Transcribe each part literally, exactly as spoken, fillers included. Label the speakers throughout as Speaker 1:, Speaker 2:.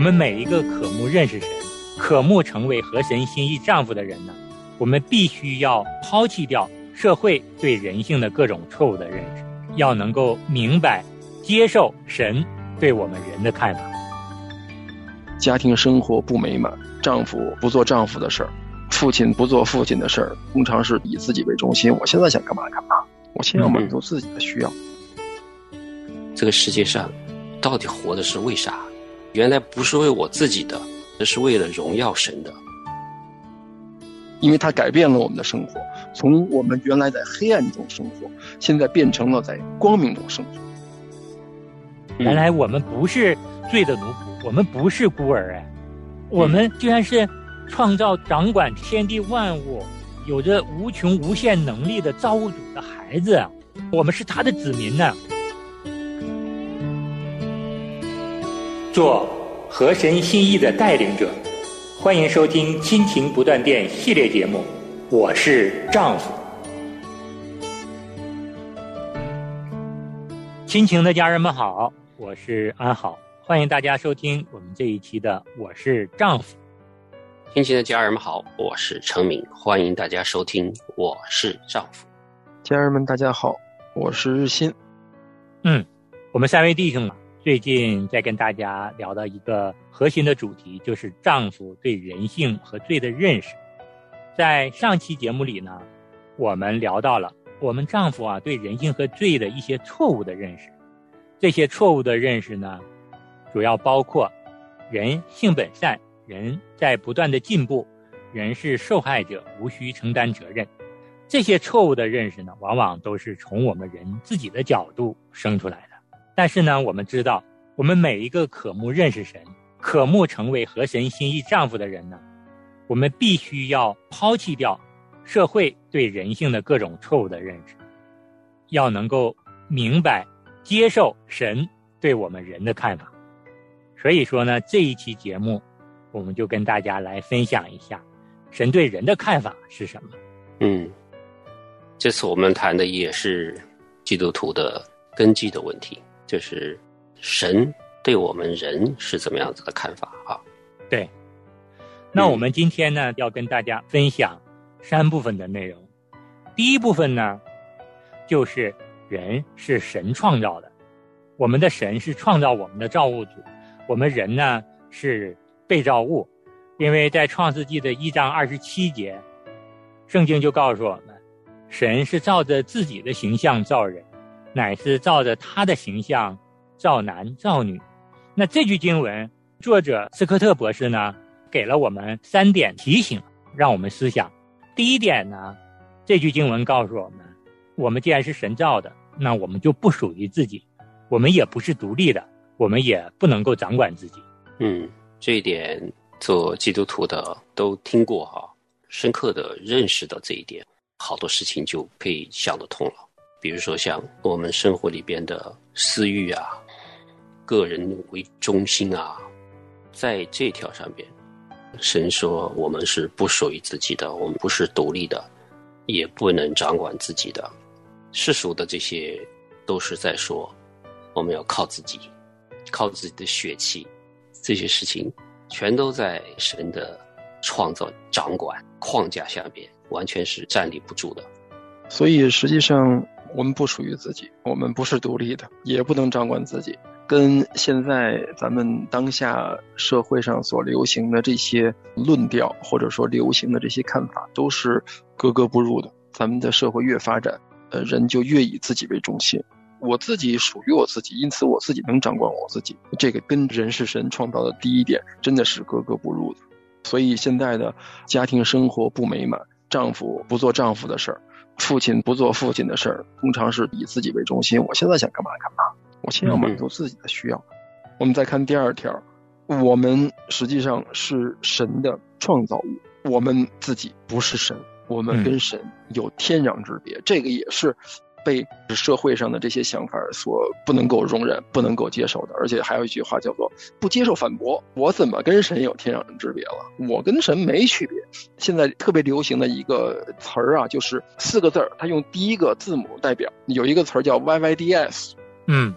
Speaker 1: 们每一个渴慕认识神、渴慕成为合神心意丈夫的人呢，我们必须要抛弃掉社会对人性的各种错误的认识，要能够明白、接受神对我们人的看法。
Speaker 2: 家庭生活不美满，丈夫不做丈夫的事儿，父亲不做父亲的事儿，通常是以自己为中心。我现在想干嘛干嘛，我先要满足自己的需要。
Speaker 3: 嗯、这个世界上到底活的是为啥？原来不是为我自己的，这是为了荣耀神的。
Speaker 2: 因为它改变了我们的生活，从我们原来在黑暗中生活，现在变成了在光明中生活。
Speaker 1: 原来我们不是罪的奴仆，我们不是孤儿哎，我们居然是创造掌管天地万物，有着无穷无限能力的造物主的孩子，我们是他的子民呢。做合神心意的带领者，欢迎收听亲情不断电系列节目，我是丈夫。亲情的家人们好，我是安好，欢迎大家收听我们这一期的我是丈夫。
Speaker 3: 亲情的家人们好，我是程敏，欢迎大家收听我是丈夫。
Speaker 2: 家人们大家好，我是日新。
Speaker 1: 嗯，我们三位弟兄啊，最近在跟大家聊到一个核心的主题，就是丈夫对人性和罪的认识。在上期节目里呢，我们聊到了我们丈夫啊对人性和罪的一些错误的认识。这些错误的认识呢，主要包括人性本善，人在不断的进步，人是受害者，无需承担责任。这些错误的认识呢，往往都是从我们人自己的角度生出来的。但是呢，我们知道，我们每一个渴慕认识神、渴慕成为合神心意丈夫的人呢，我们必须要抛弃掉社会对人性的各种错误的认识，要能够明白、接受神对我们人的看法。所以说呢，这一期节目，我们就跟大家来分享一下神对人的看法是什么。
Speaker 3: 嗯，这次我们谈的也是基督徒的根基的问题。就是神对我们人是怎么样子的看法啊？
Speaker 1: 对，那我们今天呢，要跟大家分享三部分的内容。第一部分呢，就是人是神创造的，我们的神是创造我们的造物主，我们人呢是被造物。因为在创世纪的一章二十七节，圣经就告诉我们，神是照着自己的形象造人，乃是照着他的形象造男造女。那这句经文，作者斯科特博士呢，给了我们三点提醒，让我们思想。第一点呢，这句经文告诉我们，我们既然是神造的，那我们就不属于自己，我们也不是独立的，我们也不能够掌管自己。
Speaker 3: 嗯，这一点做基督徒的都听过哈、啊，深刻的认识到这一点，好多事情就可以想得通了。比如说像我们生活里边的私欲啊，个人为中心啊，在这条上边，神说我们是不属于自己的，我们不是独立的，也不能掌管自己的。世俗的这些都是在说我们要靠自己，靠自己的血气，这些事情全都在神的创造掌管框架下边，完全是站立不住的。
Speaker 2: 所以实际上我们不属于自己，我们不是独立的，也不能掌管自己，跟现在咱们当下社会上所流行的这些论调，或者说流行的这些看法，都是格格不入的。咱们的社会越发展，呃，人就越以自己为中心。我自己属于我自己，因此我自己能掌管我自己。这个跟人是神创造的第一点，真的是格格不入的。所以现在的家庭生活不美满，丈夫不做丈夫的事儿，父亲不做父亲的事儿，通常是以自己为中心。我现在想干嘛干嘛，我先要满足自己的需要。嗯、我们再看第二条，我们实际上是神的创造物，我们自己不是神，我们跟神有天壤之别。嗯、这个也是被社会上的这些想法所不能够容忍、不能够接受的。而且还有一句话叫做不接受反驳，我怎么跟神有天壤之别了？我跟神没区别。现在特别流行的一个词儿啊，就是四个字儿，它用第一个字母代表，有一个词儿叫 Y Y D S。
Speaker 1: 嗯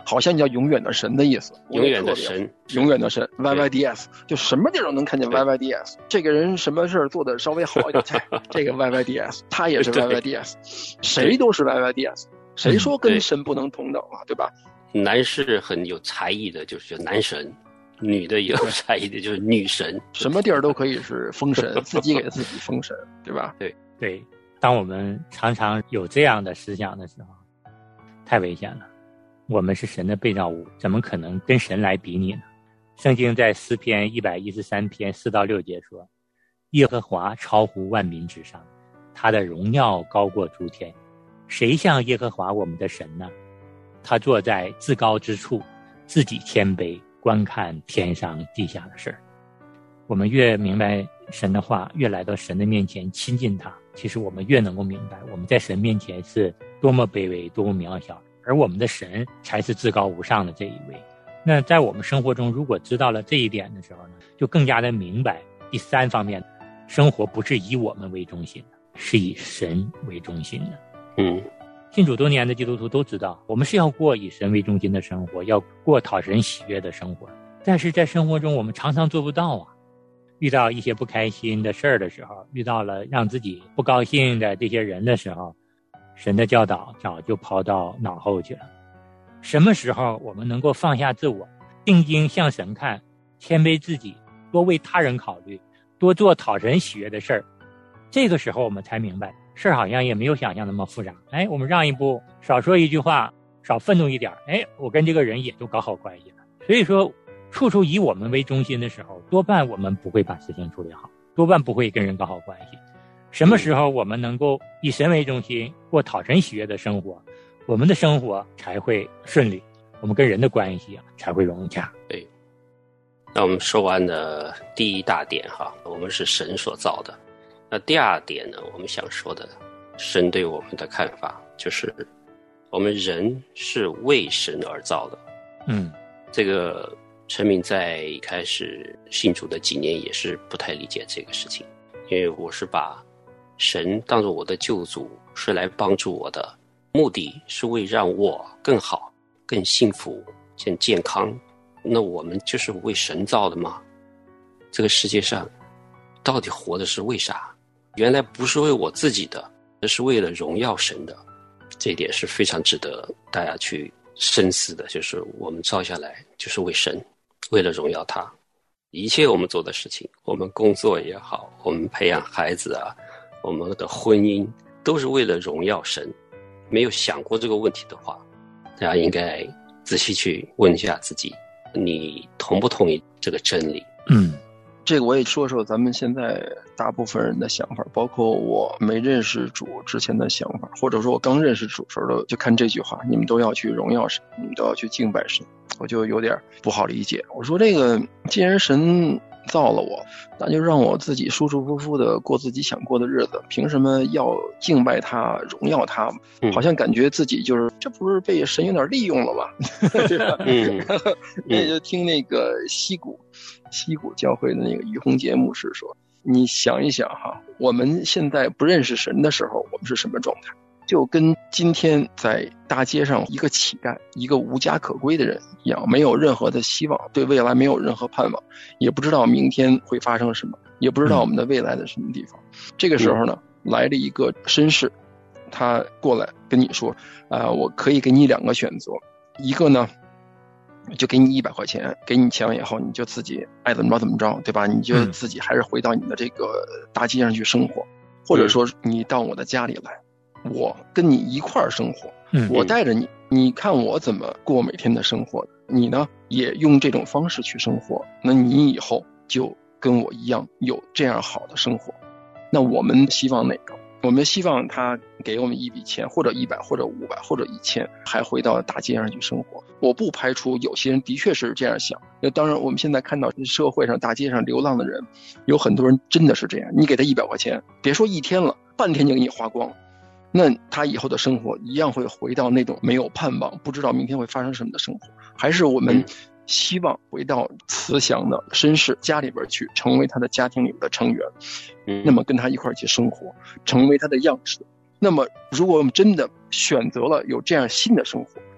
Speaker 2: 好像叫永远的神的意思。
Speaker 3: 永远的神，
Speaker 2: 永远的神 Y Y D S， 就什么地方能看见 Y Y D S， 这个人什么事儿做的稍微好一点，这个 Y Y D S， 他也是 Y Y D S， 谁都是 Y Y D S， 谁说跟神不能同等啊，对吧？
Speaker 3: 男士很有才艺的就是男神，女的有才艺的就是女神，
Speaker 2: 什么地儿都可以是封神，自己给自己封神，对吧？
Speaker 3: 对
Speaker 1: 对，当我们常常有这样的思想的时候，太危险了。我们是神的被造物，怎么可能跟神来比拟呢？圣经在诗篇一百一十三篇四到六节说，耶和华超乎万民之上，他的荣耀高过诸天。谁像耶和华我们的神呢？他坐在至高之处，自己谦卑，观看天上地下的事儿。我们越明白神的话，越来到神的面前亲近他，其实我们越能够明白我们在神面前是多么卑微，多么渺小，而我们的神才是至高无上的这一位。那在我们生活中，如果知道了这一点的时候呢，就更加的明白第三方面，生活不是以我们为中心的，是以神为中心的。
Speaker 3: 嗯，
Speaker 1: 信主多年的基督徒都知道，我们是要过以神为中心的生活，要过讨神喜悦的生活。但是在生活中我们常常做不到啊。遇到一些不开心的事儿的时候，遇到了让自己不高兴的这些人的时候，神的教导早就抛到脑后去了。什么时候我们能够放下自我，定睛向神看，谦卑自己，多为他人考虑，多做讨神喜悦的事儿，这个时候我们才明白，事儿好像也没有想象那么复杂。哎，我们让一步，少说一句话，少愤怒一点，哎，我跟这个人也就搞好关系了。所以说，处处以我们为中心的时候，多半我们不会把事情处理好，多半不会跟人搞好关系。什么时候我们能够以神为中心，过讨神喜悦的生活，我们的生活才会顺利，我们跟人的关系啊才会融洽。
Speaker 3: 对。那我们说完了第一大点哈，我们是神所造的。那第二点呢，我们想说的，神对我们的看法就是我们人是为神而造的。
Speaker 1: 嗯，
Speaker 3: 这个陈明在开始信主的几年也是不太理解这个事情，因为我是把神当作我的救主，是来帮助我的，目的是为让我更好、更幸福、更健康。那我们就是为神造的吗？这个世界上到底活的是为啥？原来不是为我自己的，而是为了荣耀神的。这一点是非常值得大家去深思的，就是我们造下来就是为神，为了荣耀他。一切我们做的事情，我们工作也好，我们培养孩子啊，我们的婚姻，都是为了荣耀神。没有想过这个问题的话，大家应该仔细去问一下自己，你同不同意这个真理？
Speaker 1: 嗯，
Speaker 2: 这个我也说说咱们现在大部分人的想法，包括我没认识主之前的想法，或者说我刚认识主时候的，就看这句话，你们都要去荣耀神，你们都要去敬拜神，我就有点不好理解。我说这个既然神造了我，那就让我自己舒舒服服的过自己想过的日子，凭什么要敬拜他、荣耀他？好像感觉自己就是、嗯、这不是被神有点利用了吗？对吧？
Speaker 3: 嗯，
Speaker 2: 也就听那个西谷西谷教会的那个于洪杰牧师说，你想一想哈，我们现在不认识神的时候，我们是什么状态？就跟今天在大街上一个乞丐，一个无家可归的人一样，没有任何的希望，对未来没有任何盼望，也不知道明天会发生什么，也不知道我们的未来的什么地方。这个时候呢，来了一个绅士，他过来跟你说，啊、呃，我可以给你两个选择，一个呢，就给你一百块钱，给你钱了以后，你就自己爱怎么着怎么着，对吧？你就自己还是回到你的这个大街上去生活，或者说你到我的家里来，我跟你一块儿生活，我带着你，你看我怎么过每天的生活，你呢也用这种方式去生活，那你以后就跟我一样有这样好的生活。那我们希望哪个？我们希望他给我们一笔钱，或者一百，或者五百，或者一千，还回到大街上去生活。我不排除有些人的确是这样想。那当然，我们现在看到社会上大街上流浪的人，有很多人真的是这样。你给他一百块钱，别说一天了，半天就给你花光了。那他以后的生活一样会回到那种没有盼望，不知道明天会发生什么的生活。还是我们希望回到慈祥的绅士家里边去，成为他的家庭里的成员，那么跟他一块儿去生活，成为他的样式。那么如果我们真的选择了有这样新的生活，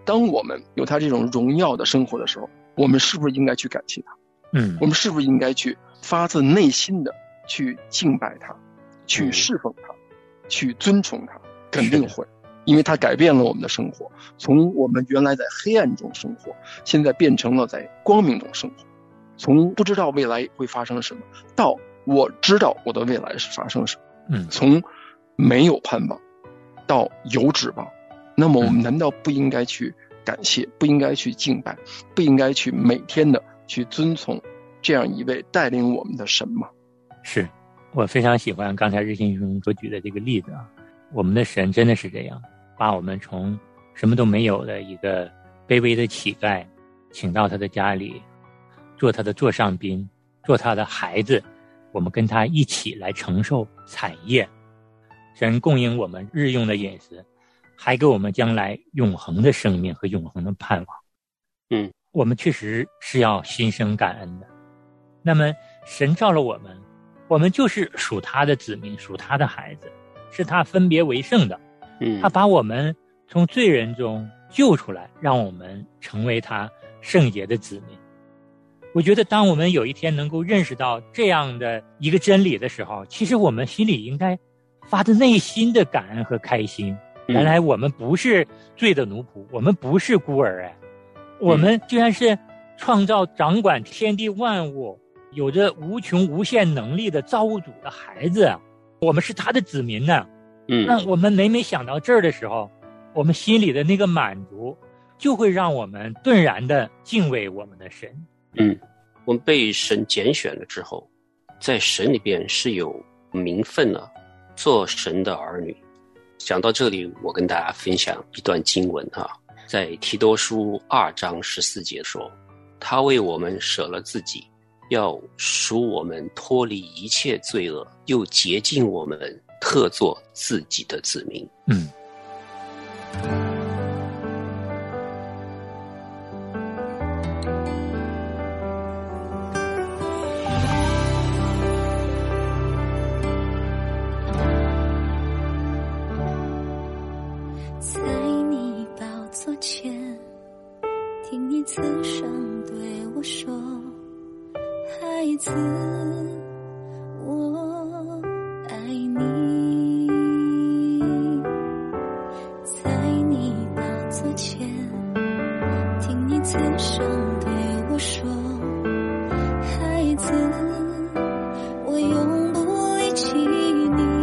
Speaker 2: 当我们有他这种荣耀的生活的时候，我们是不是应该去感谢他？
Speaker 1: 嗯，
Speaker 2: 我们是不是应该去发自内心的去敬拜他，去侍奉他，去尊崇他？肯定会，因为他改变了我们的生活，从我们原来在黑暗中生活，现在变成了在光明中生活，从不知道未来会发生什么到我知道我的未来是发生什么，
Speaker 1: 嗯，
Speaker 2: 从没有盼望到有指望。那么我们难道不应该去感谢，不应该去敬拜，不应该去每天的去遵从这样一位带领我们的神吗？
Speaker 1: 是，我非常喜欢刚才日新兄所举的这个例子啊，我们的神真的是这样，把我们从什么都没有的一个卑微的乞丐请到他的家里，做他的座上宾，做他的孩子，我们跟他一起来承受产业。神供应我们日用的饮食，还给我们将来永恒的生命和永恒的盼望。
Speaker 3: 嗯，
Speaker 1: 我们确实是要心生感恩的。那么神造了我们，我们就是属他的子民，属他的孩子，是他分别为圣的。
Speaker 3: 嗯，
Speaker 1: 他把我们从罪人中救出来，让我们成为他圣洁的子民。我觉得当我们有一天能够认识到这样的一个真理的时候，其实我们心里应该发自内心的感恩和开心。原来我们不是罪的奴仆，我们不是孤儿哎，我们居然是创造掌管天地万物，有着无穷无限能力的造物主的孩子，我们是他的子民呢。
Speaker 3: 嗯，
Speaker 1: 那我们每每想到这儿的时候，我们心里的那个满足，就会让我们顿然的敬畏我们的神。
Speaker 3: 嗯，我们被神拣选了之后，在神里边是有名分了，做神的儿女。讲到这里，我跟大家分享一段经文啊，在提多书二章十四节说，他为我们舍了自己，要赎我们脱离一切罪恶，又洁净我们，特作自己的子民。
Speaker 1: 嗯，
Speaker 4: 在你宝座前，听你慈声对我说，孩子，我爱你。在你宝座前，听你慈声对我说，孩子，我永不离弃你。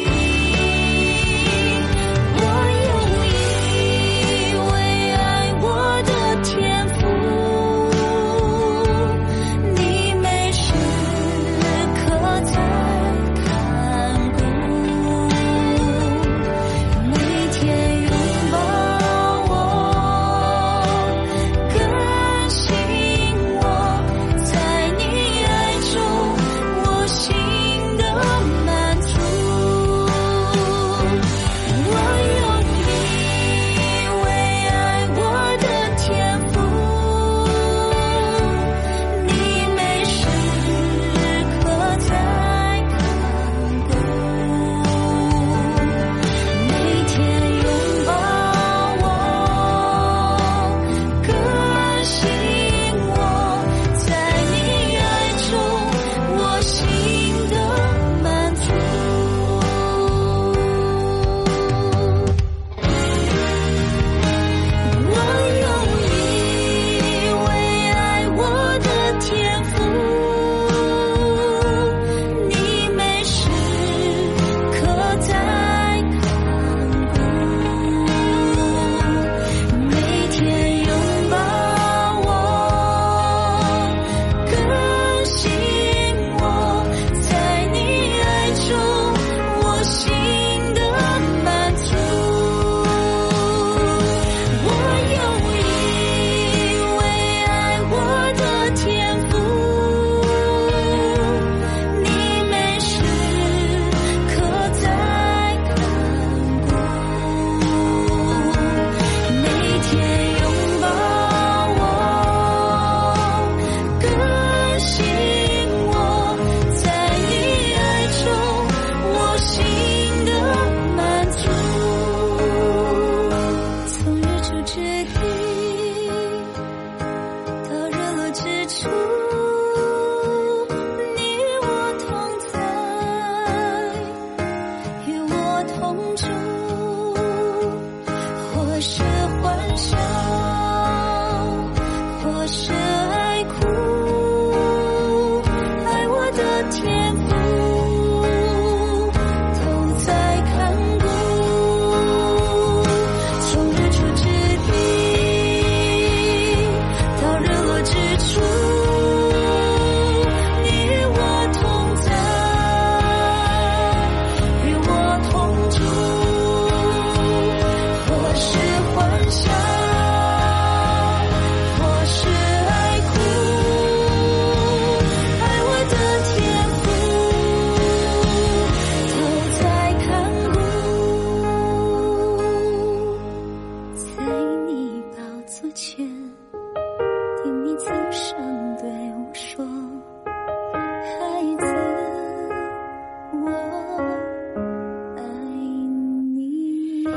Speaker 4: 我或是欢笑，或是爱哭，爱我的天赋都在看顾。从日出之地到日落之处，你与我同在，与我同住。或是欢笑，或是爱哭，爱我的天赋都在看顾。在你宝座前，听你慈声对我说，孩子，我爱你。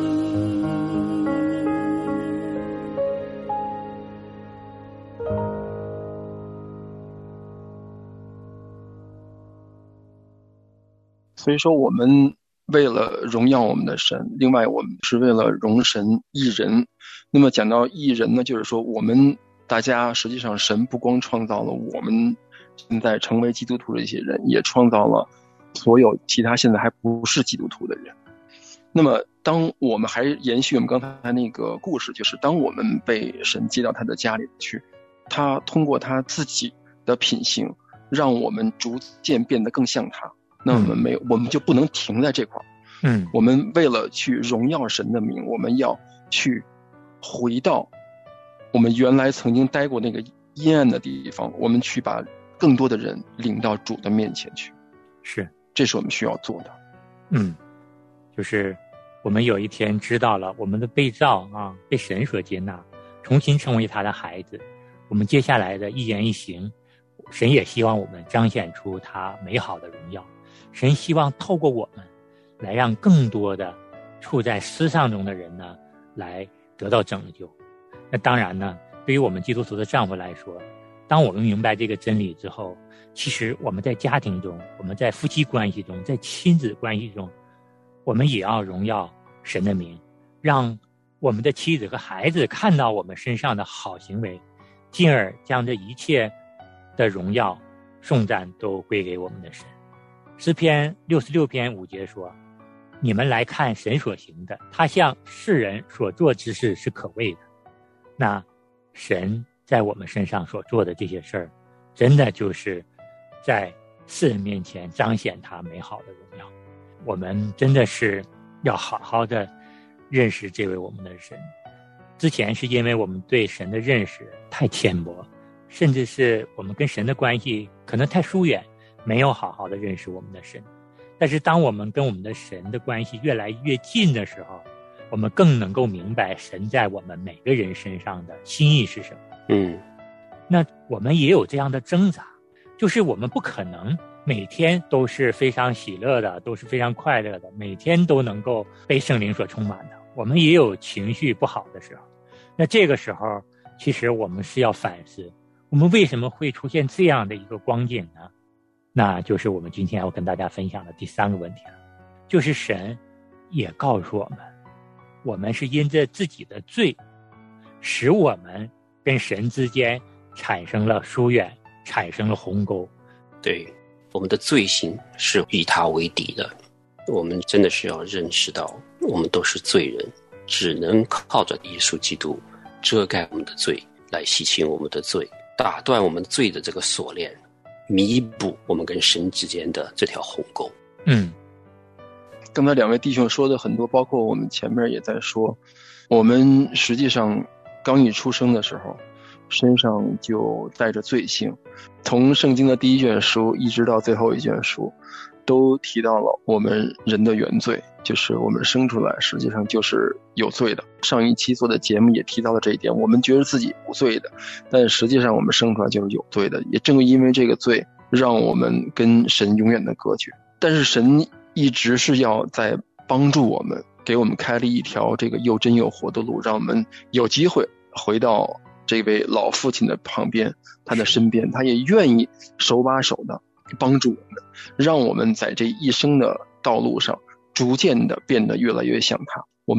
Speaker 2: 所以说我们为了荣耀我们的神，另外我们是为了容神益人。那么讲到益人呢，就是说我们大家实际上神不光创造了我们现在成为基督徒的一些人，也创造了所有其他现在还不是基督徒的人。那么当我们还延续我们刚才那个故事，就是当我们被神接到他的家里去，他通过他自己的品性让我们逐渐变得更像他，那我们没有，我们就不能停在这块儿。
Speaker 1: 嗯，
Speaker 2: 我们为了去荣耀神的名，我们要去回到我们原来曾经待过那个阴暗的地方，我们去把更多的人领到主的面前去。
Speaker 1: 是，
Speaker 2: 这是我们需要做的。
Speaker 1: 嗯，就是我们有一天知道了我们的被造啊，被神所接纳，重新成为他的孩子，我们接下来的一言一行，神也希望我们彰显出他美好的荣耀。神希望透过我们来让更多的处在失丧中的人呢来得到拯救。那当然呢，对于我们基督徒的丈夫来说，当我们明白这个真理之后，其实我们在家庭中，我们在夫妻关系中，在亲子关系中，我们也要荣耀神的名，让我们的妻子和孩子看到我们身上的好行为，进而将这一切的荣耀颂赞都归给我们的神。诗篇六十六篇五节说，你们来看神所行的，他向世人所做之事是可畏的。那神在我们身上所做的这些事儿，真的就是在世人面前彰显他美好的荣耀。我们真的是要好好的认识这位我们的神。之前是因为我们对神的认识太浅薄，甚至是我们跟神的关系可能太疏远，没有好好的认识我们的神。但是当我们跟我们的神的关系越来越近的时候，我们更能够明白神在我们每个人身上的心意是什么。
Speaker 3: 嗯，
Speaker 1: 那我们也有这样的挣扎，就是我们不可能每天都是非常喜乐的，都是非常快乐的，每天都能够被圣灵所充满的。我们也有情绪不好的时候。那这个时候，其实我们是要反思，我们为什么会出现这样的一个光景呢？那就是我们今天要跟大家分享的第三个问题了，就是神也告诉我们，我们是因着自己的罪，使我们跟神之间产生了疏远，产生了鸿沟。
Speaker 3: 对，我们的罪行是与他为敌的。我们真的是要认识到，我们都是罪人，只能靠着耶稣基督遮盖我们的罪，来洗清我们的罪，打断我们罪的这个锁链，弥补我们跟神之间的这条鸿沟。
Speaker 1: 嗯，
Speaker 2: 刚才两位弟兄说的很多，包括我们前面也在说，我们实际上刚一出生的时候，身上就带着罪性。从圣经的第一卷书一直到最后一卷书，都提到了我们人的原罪，就是我们生出来实际上就是有罪的。上一期做的节目也提到了这一点，我们觉得自己无罪的，但实际上我们生出来就是有罪的。也正因为这个罪，让我们跟神永远的隔绝。但是神一直是要在帮助我们，给我们开了一条这个又真又活的路，让我们有机会回到这位老父亲的旁边，他的身边，他也愿意手把手的帮助我们，让我们在这一生的道路上逐渐的变得越来越像他。我们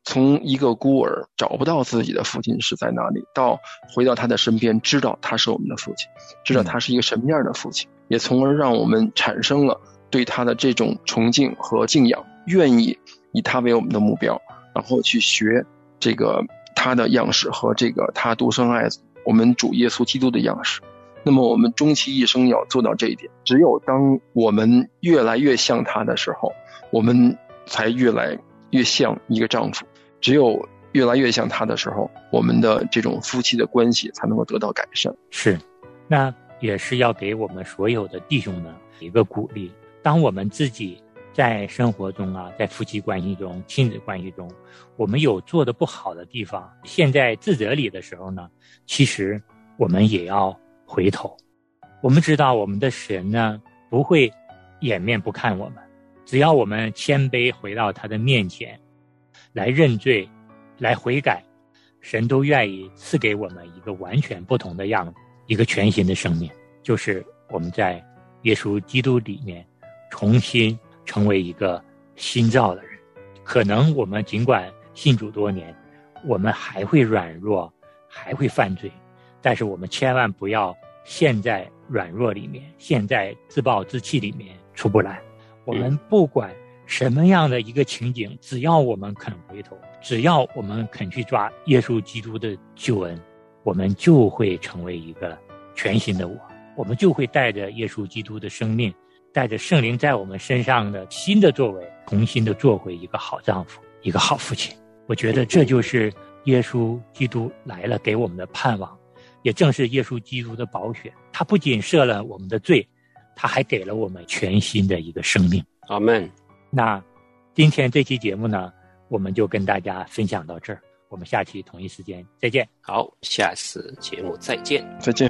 Speaker 2: 从一个孤儿找不到自己的父亲是在哪里，到回到他的身边，知道他是我们的父亲，知道他是一个什么样的父亲，也从而让我们产生了对他的这种崇敬和敬仰，愿意以他为我们的目标，然后去学这个他的样式和这个他独生爱子我们主耶稣基督的样式。那么我们终其一生要做到这一点，只有当我们越来越像他的时候，我们才越来越像一个丈夫，只有越来越像他的时候，我们的这种夫妻的关系才能够得到改善。
Speaker 1: 是，那也是要给我们所有的弟兄呢一个鼓励。当我们自己在生活中啊，在夫妻关系中、亲子关系中，我们有做得不好的地方，陷在自责里的时候呢，其实我们也要回头。我们知道我们的神呢不会掩面不看我们，只要我们谦卑回到他的面前来认罪，来悔改，神都愿意赐给我们一个完全不同的样子，一个全新的生命，就是我们在耶稣基督里面重新成为一个新造的人。可能我们尽管信主多年，我们还会软弱，还会犯罪，但是我们千万不要陷在软弱里面，陷在自暴自弃里面出不来。我们不管什么样的一个情景，只要我们肯回头，只要我们肯去抓耶稣基督的救恩，我们就会成为一个全新的我，我们就会带着耶稣基督的生命，带着圣灵在我们身上的新的作为，重新的做回一个好丈夫，一个好父亲。我觉得这就是耶稣基督来了给我们的盼望，也正是耶稣基督的宝血，他不仅赦了我们的罪，他还给了我们全新的一个生命。
Speaker 3: 阿们。
Speaker 1: 那今天这期节目呢，我们就跟大家分享到这儿，我们下期同一时间再见。
Speaker 3: 好，下次节目再见。
Speaker 2: 再见。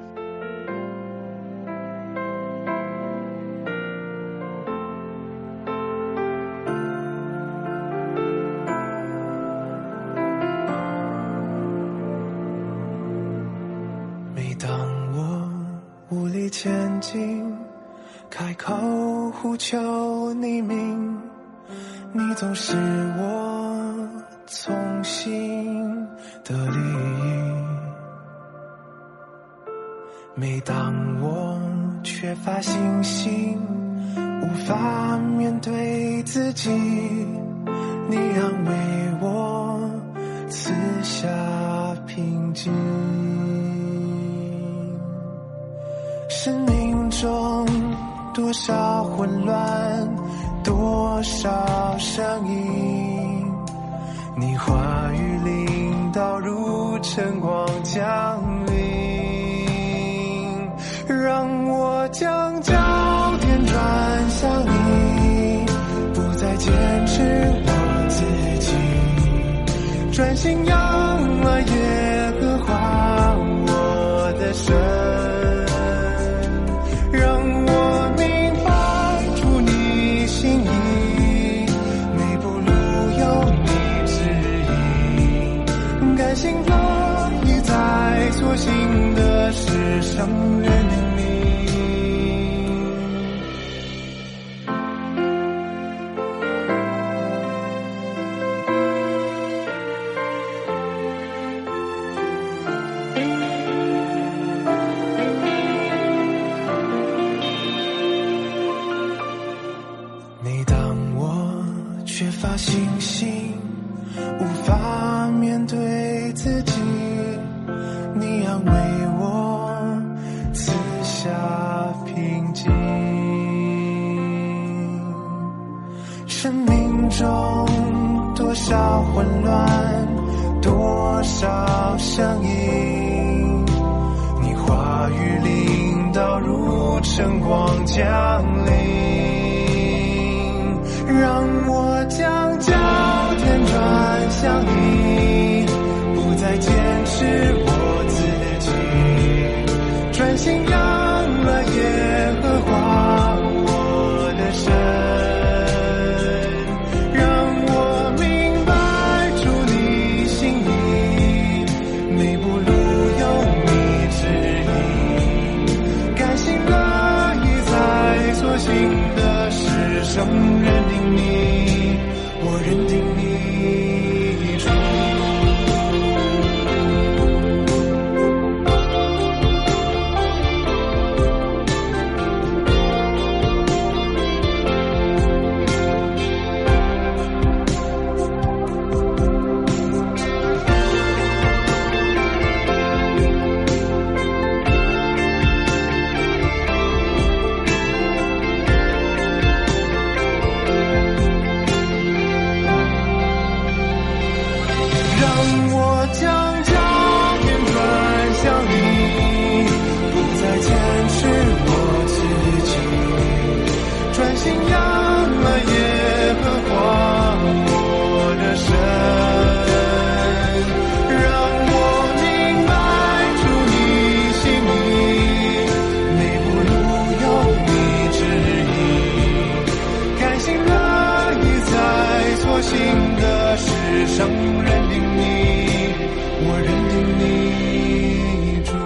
Speaker 5: 每当我无力前进，开口呼求你名，你总是我从心的利益。每当我缺乏信心，无法面对自己，你安慰我，赐下平静。生命中多少混乱，多少声音，你话语领导如晨光降临，让我将焦点转向你，不再坚持我自己，专心仰望耶和华我的神。新的世上认定你。每当我缺乏信心，无法面对自己，你安慰我，赐下平静。生命中多少混乱，多少声音，你话语领导如晨光降临，让我将焦点转向你，不再坚持我专心仰了耶和华我的神，让我明白主你心意，每步路有你指引，甘心乐意在所行的事上认定你， 我将焦点转向你，不再坚持我自己，专心养了耶和华我的神，让我明白出你心意，每步路有你指引，开心乐意在所行的事上认定你，我认定你主。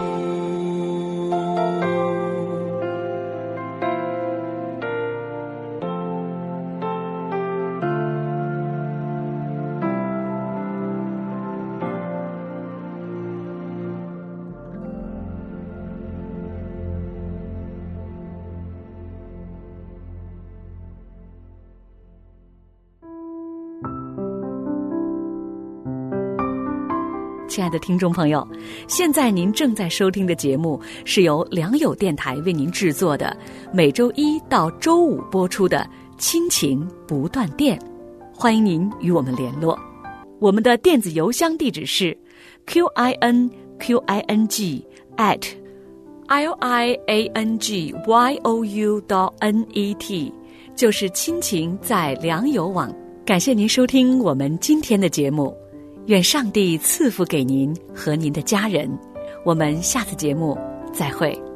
Speaker 6: 亲爱的听众朋友，现在您正在收听的节目是由良友电台为您制作的，每周一到周五播出的亲情不断电，欢迎您与我们联络。我们的电子邮箱地址是 q i n q i n g at l i a n g y o u dot n e t， 就是亲情在良友网。感谢您收听我们今天的节目，愿上帝赐福给您和您的家人，我们下次节目再会。